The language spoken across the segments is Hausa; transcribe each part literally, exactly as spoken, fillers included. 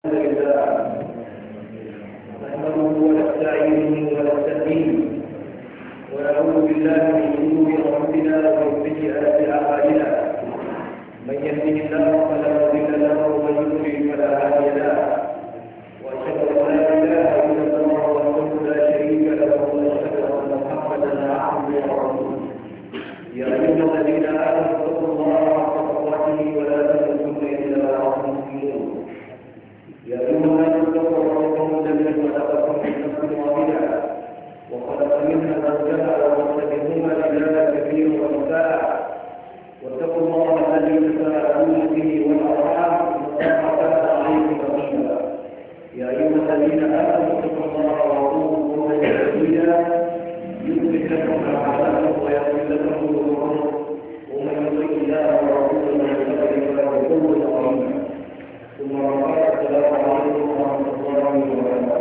نحمده ونستعينه ونستهديه ونعوذ بالله من شرور انفسنا ومن سيئات اعمالنا من يهده الله فلا مضل له ومن يضلل فلا هادي له واشهد ان لا اله الا الله وحده لا شريك له واشهد ان محمدا عبده ورسوله يا ايها الذين امنوا اتقوا الله حق تقاته ولا تموتن الا وانتم مسلمون يا أيها الناس اتقوا ربكم الذي خلقكم من نفس واحدة وخلق منها زوجها وبث منهما رجالا كثيرا ونساء واتقوا الله الذي تساءلون به والأرحام إن الله كان عليكم رقيبا يا أيها الذين آمنوا اتقوا الله وقولوا قولا سديدا يصلح لكم أعمالكم ويغفر لكم ذنوبكم ومن يطع الله ورسوله فقد فاز فوزا عظيما ثم قال السلام عليكم ورحمة الله وبركاته.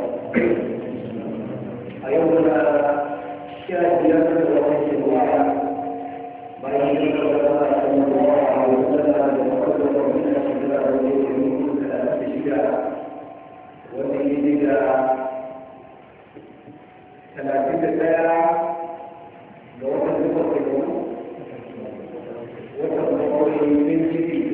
أيها الشاهدين ورحمة الله بين الله صلى الله عليه وسلم وقدر من الشجاع ومن كلام الشجاع والذي جاء ثلاثين ساعة جواب الفقر وتطور من جديد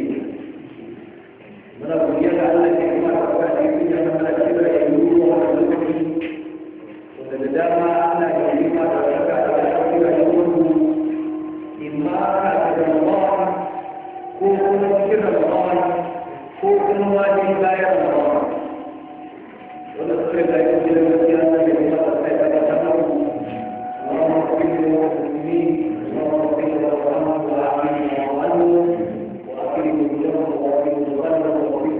من الرجال التي كما تقول فيها من الكبر يقول ومن وتدام أن كلمة تشكى على الكبر يقول إما كان الله كون كبر الله كون واجب لا الله ونذكر ذلك في المسيرة بما تستطيع تشكره اللهم اغفر للمسلمين اللهم اغفر للرحمن والعالمين وعنهم وأكرم الجنة وأكرم الغنم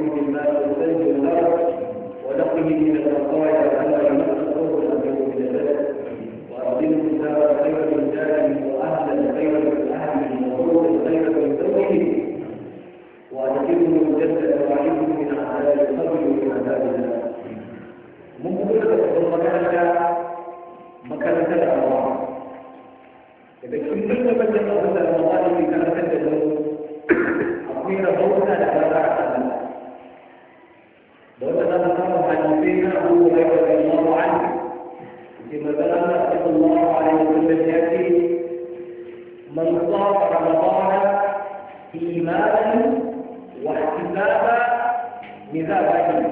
ونقه من الخطايا ألا يمسك قولا من الجسد وأظلم دار خير من داره وأهلا خير من أهله وزوجا خير من زوجه وأدخله الجنة وأعيذه من عذاب القبر ومن عذاب النار. ممكن تكون مكانة مكانة الله. إذا كنت تبدأ هذا المظالم في كانت تدعو أخيرا فوزا لهذا وكذا ذكر حديثين ابو هريره رضي الله عنه فيما بلغ صلى الله عليه وسلم ياتي من صام رمضان ايمانا واحتسابا مذابا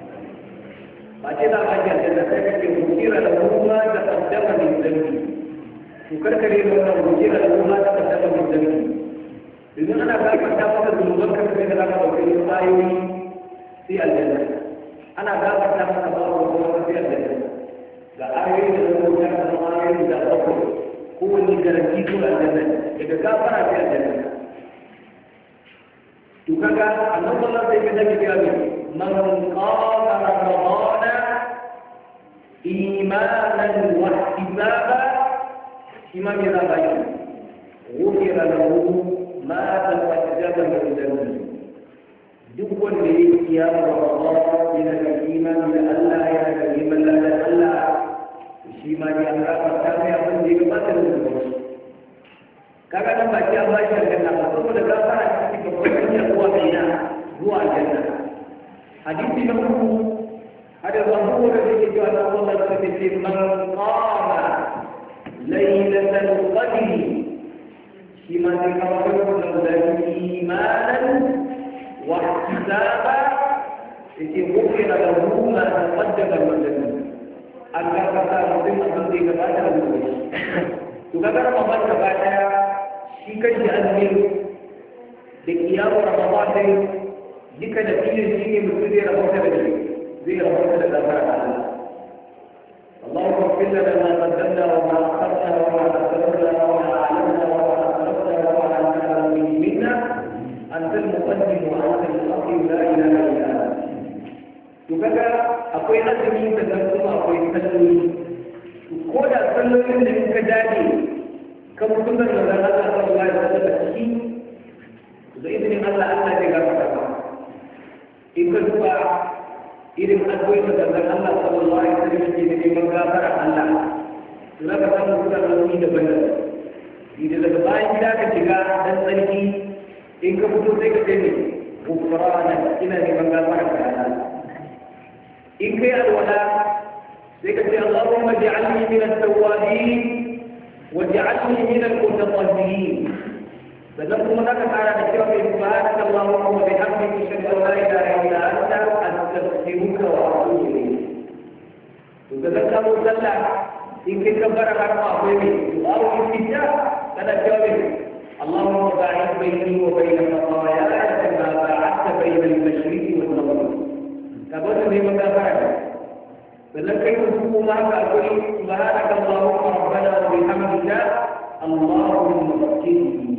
فكذا بقي الجنتين يغفر له ما تقدم من ذنبه وكركر له يغفر له ما تقدم من ذنبه إذن أنا باكر تابت ذنوبك في ذلك وفي الآيوي في الجنة أنا دابت لما تبارك الله في الجنة لا آيين لأنه كان آيين لا أخر هو اللي جرجيته الجنة إذا كافر في الجنة تكاكا أن الله سيكون كتابه من قام رمضان إيمانا واحتسابا إمام إذا بين غفر له ما تقدم من ذنبه duk wanda ya yi kiyama wa Allah yana da imani da Allah yana da iman da Allah shi ma ya rafa ta mai abin da ya gabata da zuwa kaga nan ba kiyan ba shi aljanna ba saboda ka fara cikin babban hanya zuwa kaina zuwa aljanna hadisi na uku hada zango da yake cewa Allah ta ce man qama laylatal qadr shi ma ya kawo da imanan واحتسابا غفر له ما تقدم من ذنبه Allah kata mutum abin da ya gabata da gobe to kaga Ramadan gaba daya shi kanshi azumi da kiyamu Ramadan dai duka da filin shi ne mutum zai rahota da shi zai rahota da gafara Allah Allahumma ighfir lana ma qaddamna wa ma akharna wa ma asrarna wa ma a'lanna wa ma asrafna wa ma anta minna أنت المقدم وأنت المؤخر لا إله إلا أنت. وكذا أقوي أدمي تدرسوا أقوي تسلمي. وكل تسلمي من كجاني كم كنا نزال الله صلى الله عليه وسلم بإذن الله الله تجارة. إن كنتوا إذا أقوي تدرس الله صلى الله عليه وسلم في مقابر الله. لا كتام كنا نزيد بنا. إذا لبعض كذا كذا تسلمي in ka fito sai ka ce ne gufrana ina neman gafara ka Allah in kai alwala sai ka ce Allahumma ij'alni min at-tawwabin waj'alni min al-mutatahhirin sannan kuma zaka kara da cewa bi subhanaka Allahumma wa bihamdika ashhadu an la ilaha illa anta astaghfiruka wa atubu ilayk to da ka mu sallah in kai kabbara har ma akwai ne du'a istija kana cewa bi Allahumma ba'id bayni wa bayna khataaya kama ba'adta bayna al-mashriqi wal maghrib kaga ne magana sannan kai kuma haka akwai subhanaka Allahumma rabbana wa bihamdika Allahumma barik